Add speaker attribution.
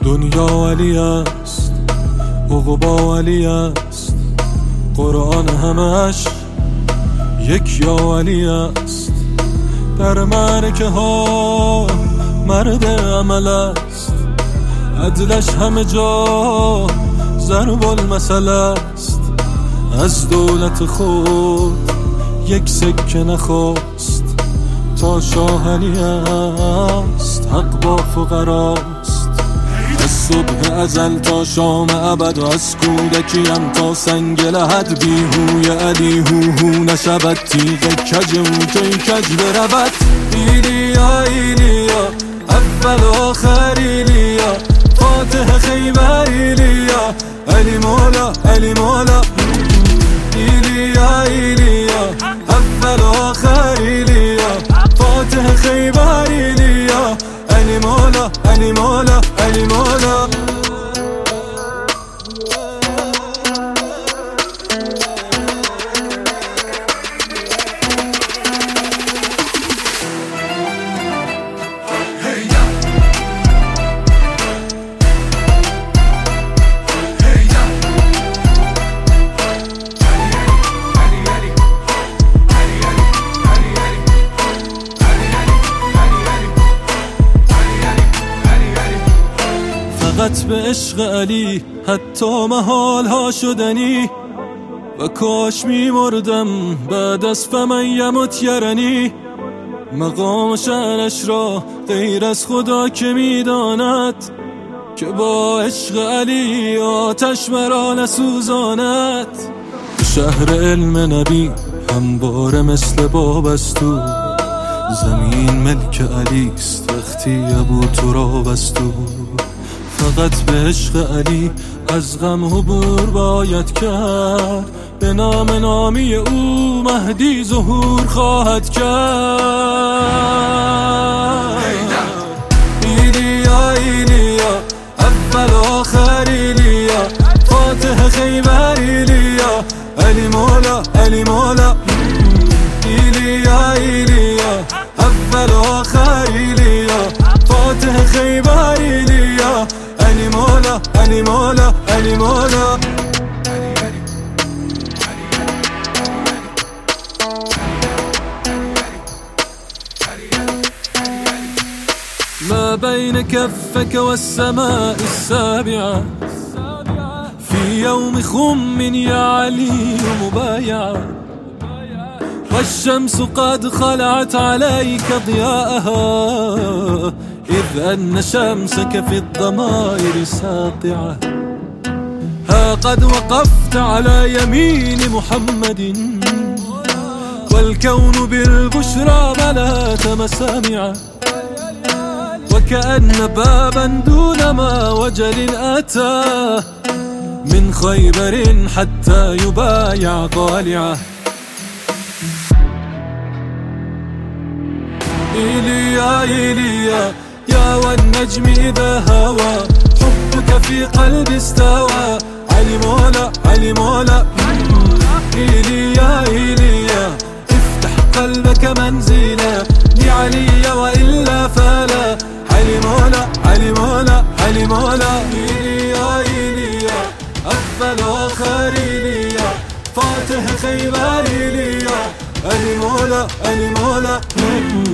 Speaker 1: دنیا علی است، عقبا علی است، قرآن همش یک یا علی است. در معرکه ها مرد عمل است، عدلش همه جا ضرب المثل است. از دولت خود یک سکه نخواست، تا شاه علی است، حق با فقراست. از صبح ازل تا شام ابد، و از کودکیم تا سنگ لحد، بیهوی علی هو نشود، تیغ کج او کی کج برود. ایلیا ایلیا اول و آخر ایلیا، فاتح خیبر ایلیا، علی مولا علی مولا. ایلیا ایلیا اول و آخر ایلیا، فاتح خیبر ایلیا، علی مولا علی مولا علی مولا. فقط به عشق علی حتی محال ها شدنی، و کاش می مردم بعد از فمن یمت یرنی. مقام شأنش را غیر از خدا که می داند، که با عشق علی آتش مرا نسوزاند. شهر علم نبی همواره مثل بابستو، زمین ملک علیست وقتی ابو تراب است. فقط به عشق علی از غم عبور باید کرد، به نام نامی او مهدی ظهور خواهد کرد. ایلیا ایلیا اول و آخر ایلیا، فاتح خیبر ایلیا، علی مولا علی مولا. ایلیا ایلیا اول و آخر ایلیا، فاتح خیبر ایلیا، علی مولا علی مولا علی مولا. ما بين كفك والسماء السابعة، في يوم خم يا علي مبايعة، والشمس قد خلعت عليك ضياءها، إذ أن شمسك في الضمائر ساطعة. ها قد وقفت على يمين محمد، والكون بالبشرى ملأت مسامعه، وكأن بابا دون ما وجل أتى، من خيبر حتى يبايع طالعه. إيليا إيليا يا والنجم إذا هوى، حبك في قلبي استوى، علي مولا علي مولا. إيليا إيليا افتح قلبك منزلا لعلي، وإلا فلا، علي مولا علي مولا علي مولا. إيليا إيليا أول وآخر إيليا، فاتح خيبر إيليا، علي مولا علي مولا.